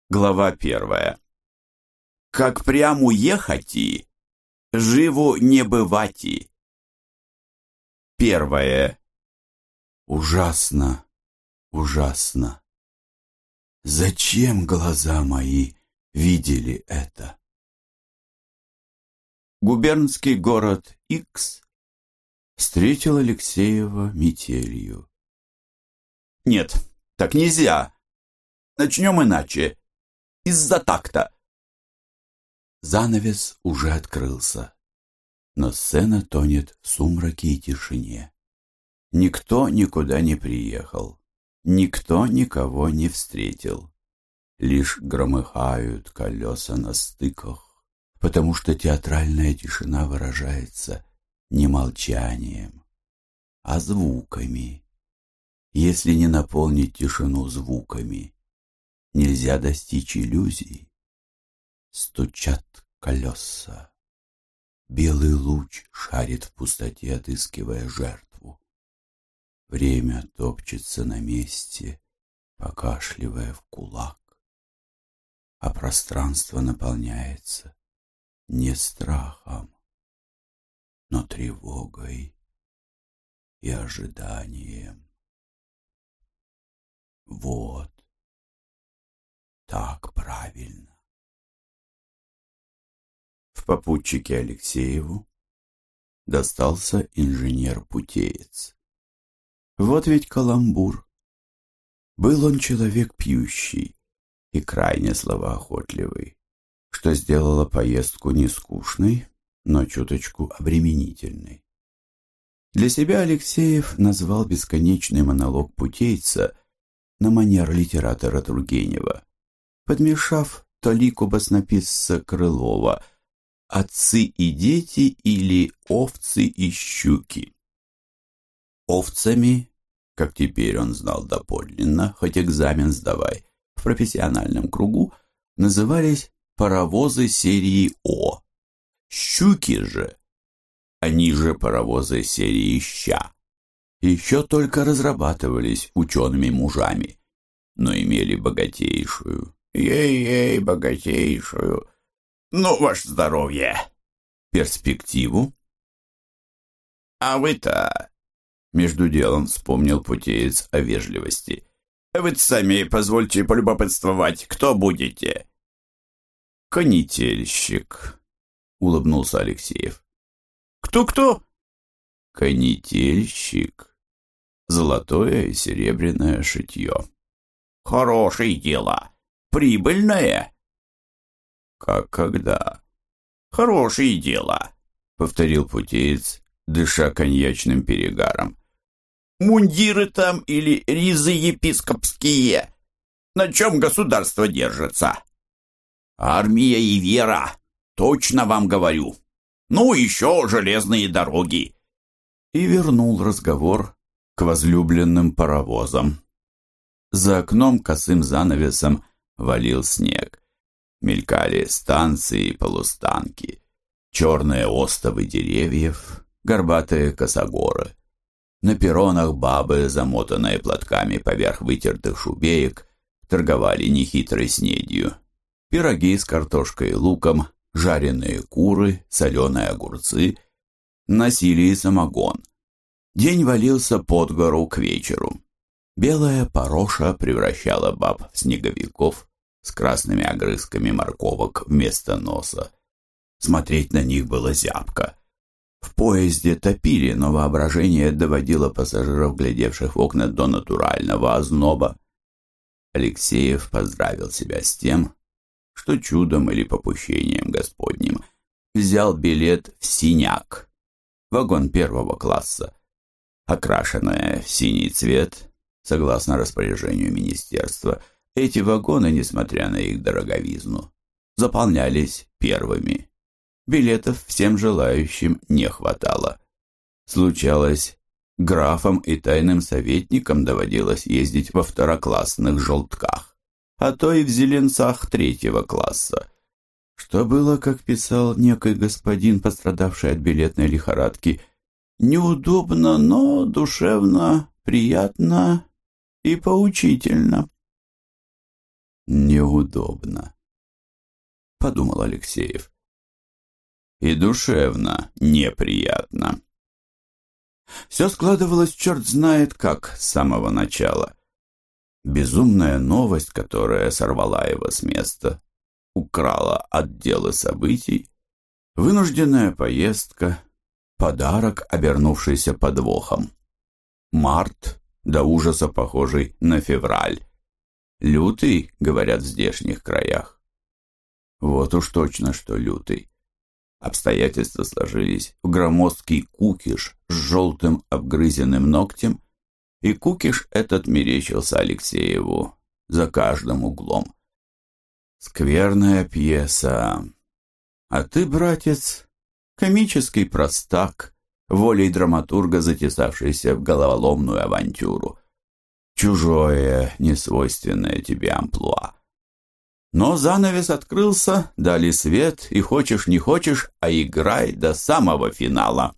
Глава 1. Как прямо ехати, живу не бывати. 1. Ужасно, ужасно. Зачем глаза мои видели это? Губернский город Икс встретил Алексеева метелью. Нет, так нельзя. Начнем иначе. Из-за такта. Занавес уже открылся, но сцена тонет в сумраке и тишине. Никто никуда не приехал, никто никого не встретил. Лишь громыхают колеса на стыках, потому что театральная тишина выражается не молчанием, а звуками. Если не наполнить тишину звуками, нельзя достичь иллюзий. Стучат колеса. Белый луч шарит в пустоте, отыскивая жертву. Время топчется на месте, покашливая в кулак. А пространство наполняется не страхом, но тревогой и ожиданием. Вот. Так правильно. В попутчике Алексееву достался инженер-путеец. Вот ведь каламбур. Был он человек пьющий и крайне словоохотливый, что сделало поездку не скучной, но чуточку обременительной. Для себя Алексеев назвал бесконечный монолог путейца на манер литератора Тургенева, подмешав толику баснописца Крылова «Отцы и дети» или «Овцы и щуки». Овцами, как теперь он знал доподлинно, хоть экзамен сдавай, в профессиональном кругу, назывались паровозы серии О. Щуки же, они же паровозы серии Ща, еще только разрабатывались учеными мужами, но имели богатейшую, ей-ей, богатейшую, ну, ваше здоровье, перспективу. А вы-то, между делом вспомнил путеец о вежливости, вы-то сами позвольте полюбопытствовать, кто будете? Канительщик, улыбнулся Алексеев. Кто-кто? Канительщик. Золотое и серебряное шитье. Хорошее дело. Прибыльное. Как когда? Хорошее дело, повторил путеец, дыша коньячным перегаром. Мундиры там или ризы епископские? На чем государство держится? Армия и вера, точно вам говорю. Ну, еще железные дороги. И вернул разговор к возлюбленным паровозам. За окном косым занавесом валил снег. Мелькали станции и полустанки, черные остовы деревьев, горбатые косогоры. На перронах бабы, замотанные платками поверх вытертых шубеек, торговали нехитрой снедью. Пироги с картошкой и луком, жареные куры, соленые огурцы, носили и самогон. День валился под гору к вечеру. Белая пороша превращала баб в снеговиков с красными огрызками морковок вместо носа. Смотреть на них было зябко. В поезде топили, но воображение доводило пассажиров, глядевших в окна, до натурального озноба. Алексеев поздравил себя с тем, что чудом или попущением Господним взял билет в синяк, вагон первого класса, окрашенная в синий цвет, согласно распоряжению министерства. Эти вагоны, несмотря на их дороговизну, заполнялись первыми. Билетов всем желающим не хватало. Случалось, графам и тайным советникам доводилось ездить во второклассных желтках, а то и в зеленцах третьего класса, что было, как писал некий господин, пострадавший от билетной лихорадки, неудобно, но душевно, приятно и поучительно. Неудобно, подумал Алексеев. И душевно неприятно. Все складывалось черт знает как с самого начала. Безумная новость, которая сорвала его с места, украла отделы событий, вынужденная поездка, подарок, обернувшийся подвохом. Март, до ужаса похожий на февраль. Лютый, говорят в здешних краях. Вот уж точно, что лютый. Обстоятельства сложились в громоздкий кукиш с желтым обгрызенным ногтем, и кукиш этот мерещился Алексееву за каждым углом. Скверная пьеса. А ты, братец, комический простак, волей драматурга, затесавшийся в головоломную авантюру. Чужое, несвойственное тебе амплуа. Но занавес открылся, дали свет, и хочешь не хочешь, а играй до самого финала.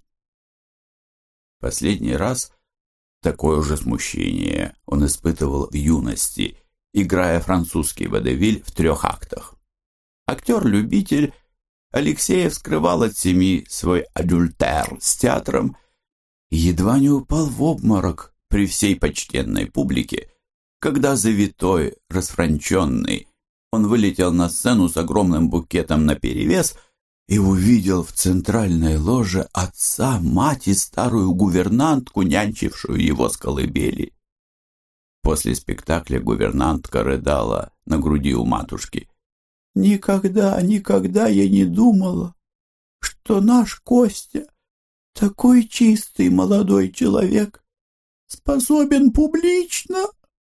Последний раз такое же смущение он испытывал в юности, играя французский водевиль в 3 актах. Актер-любитель, Алексеев скрывал от семьи свой адюльтер с театром и едва не упал в обморок при всей почтенной публике, когда завитой, расфранченный, он вылетел на сцену с огромным букетом наперевес и увидел в центральной ложе отца, мать и старую гувернантку, нянчившую его с колыбели. После спектакля гувернантка рыдала на груди у матушки. «Никогда, никогда я не думала, что наш Костя, такой чистый молодой человек, способен публично.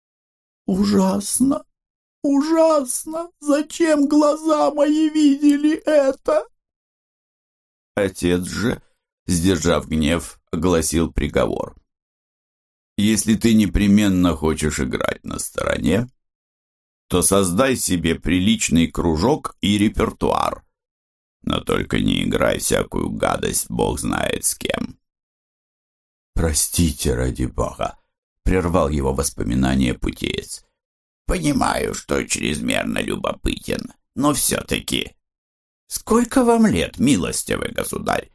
Ужасно, ужасно! Зачем глаза мои видели это?» Отец же, сдержав гнев, огласил приговор. «Если ты непременно хочешь играть на стороне, то создай себе приличный кружок и репертуар. Но только не играй всякую гадость, бог знает с кем». «Простите, ради бога», — прервал его воспоминание путеец. «Понимаю, что чрезмерно любопытен, но все-таки... Сколько вам лет, милостивый государь?»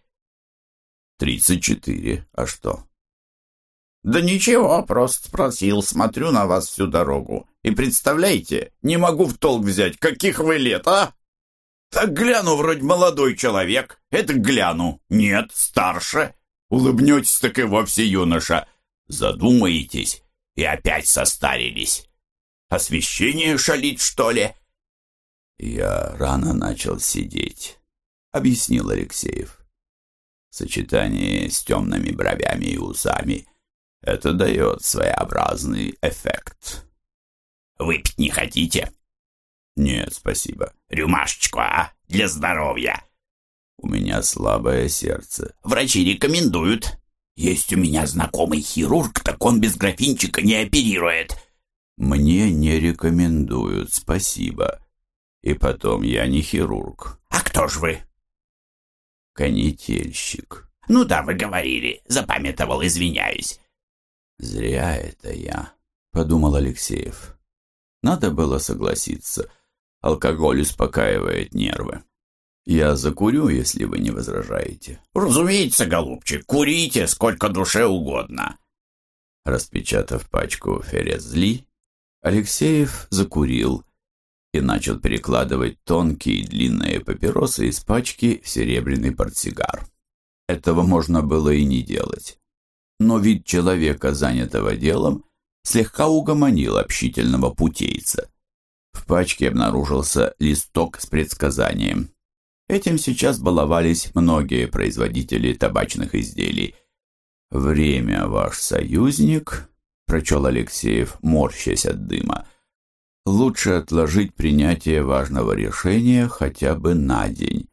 34, а что?» «Да ничего, просто спросил, смотрю на вас всю дорогу. И представляете, не могу в толк взять, каких вы лет, а? Так гляну, вроде молодой человек, это гляну. Нет, старше. Улыбнетесь, так и вовсе юноша. Задумаетесь, и опять состарились. Освещение шалит, что ли?» «Я рано начал сидеть», — объяснил Алексеев. «В сочетании с темными бровями и усами это дает своеобразный эффект». «Выпить не хотите?» «Нет, спасибо». «Рюмашечку, а? Для здоровья». «У меня слабое сердце». «Врачи рекомендуют. Есть у меня знакомый хирург, так он без графинчика не оперирует». «Мне не рекомендуют, спасибо. И потом, я не хирург». «А кто ж вы?» «Канительщик». «Ну да, вы говорили. Запамятовал, извиняюсь». «Зря это я», — подумал Алексеев. Надо было согласиться. Алкоголь успокаивает нервы. «Я закурю, если вы не возражаете». «Разумеется, голубчик, курите сколько душе угодно». Распечатав пачку Ферезли, Алексеев закурил и начал перекладывать тонкие длинные папиросы из пачки в серебряный портсигар. Этого можно было и не делать. Но вид человека, занятого делом, слегка угомонил общительного путейца. В пачке обнаружился листок с предсказанием. Этим сейчас баловались многие производители табачных изделий. «Время ваш союзник», — прочел Алексеев, морщась от дыма. «Лучше отложить принятие важного решения хотя бы на день».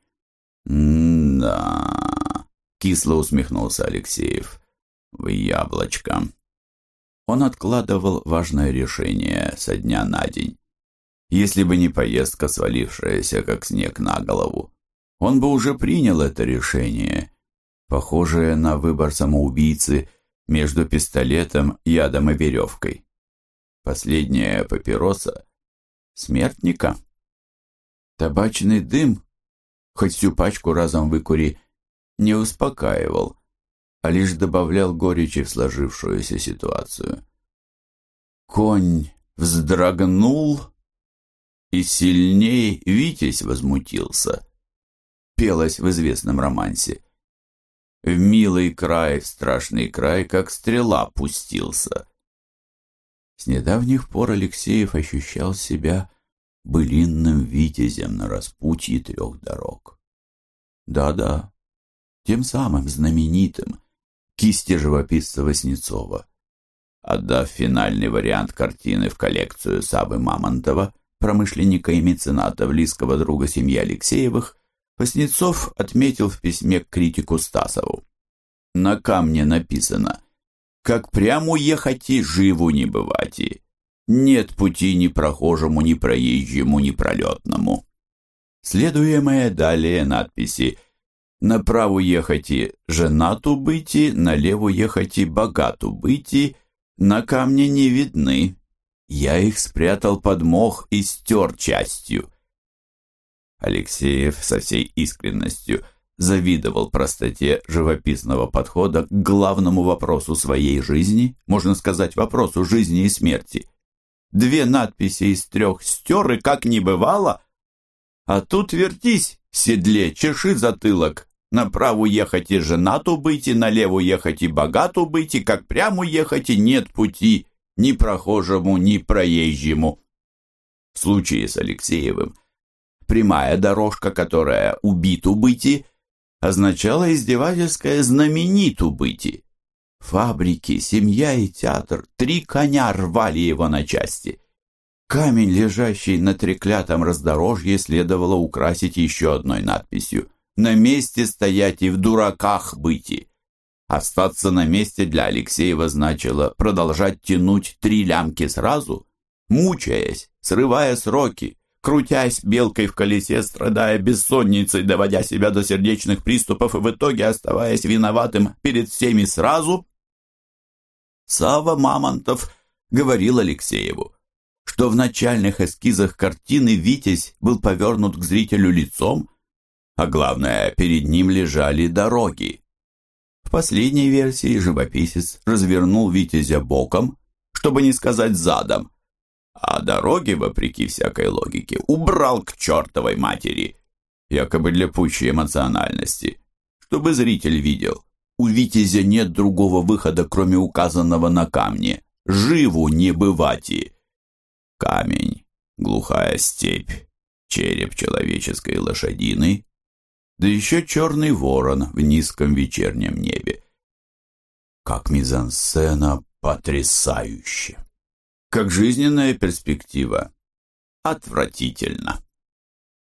«Да», — кисло усмехнулся Алексеев, — «в яблочко». Он откладывал важное решение со дня на день. Если бы не поездка, свалившаяся как снег на голову, он бы уже принял это решение, похожее на выбор самоубийцы между пистолетом, ядом и веревкой. Последняя папироса смертника. Табачный дым, хоть всю пачку разом выкури, не успокаивал, а лишь добавлял горечи в сложившуюся ситуацию. Конь вздрогнул, и сильней Витязь возмутился. Пелось в известном романсе. В милый край, в страшный край, как стрела пустился. С недавних пор Алексеев ощущал себя былинным витязем на распутье 3 дорог. Да-да, тем самым знаменитым, кисти живописца Васнецова. Отдав финальный вариант картины в коллекцию Савы Мамонтова, промышленника и мецената, близкого друга семьи Алексеевых, Васнецов отметил в письме к критику Стасову. На камне написано: «Как прямо ехать и живу не бывать и. Нет пути ни прохожему, ни проезжему, ни пролетному». Следуемые далее надписи: «Направо ехать и женату быти, налево ехать и богату быти, на камне не видны. Я их спрятал под мох и стер частью». Алексеев со всей искренностью завидовал простоте живописного подхода к главному вопросу своей жизни, можно сказать, вопросу жизни и смерти. 2 надписи из 3 стер, и как не бывало. А тут вертись в седле, чеши затылок. Направо ехать и женату быть, и налево ехать и богату быть, и как прямо ехать и нет пути ни прохожему, ни проезжему. В случае с Алексеевым прямая дорожка, которая убиту быти, означала издевательское знамениту быти. Фабрики, семья и театр, 3 коня рвали его на части. Камень, лежащий на треклятом раздорожье, следовало украсить еще одной надписью: «На месте стоять и в дураках быти». Остаться на месте для Алексеева значило продолжать тянуть 3 лямки сразу, мучаясь, срывая сроки, крутясь белкой в колесе, страдая бессонницей, доводя себя до сердечных приступов и в итоге оставаясь виноватым перед всеми сразу. Савва Мамонтов говорил Алексееву, что в начальных эскизах картины Витязь был повернут к зрителю лицом, а главное, перед ним лежали дороги. В последней версии живописец развернул Витязя боком, чтобы не сказать задом, а дороги, вопреки всякой логике, убрал к чертовой матери, якобы для пущей эмоциональности, чтобы зритель видел, у Витязя нет другого выхода, кроме указанного на камне. Живу не бывать и. Камень, глухая степь, череп человеческой лошадины, да еще черный ворон в низком вечернем небе. Как мизансцена потрясающе! Как жизненная перспектива отвратительно!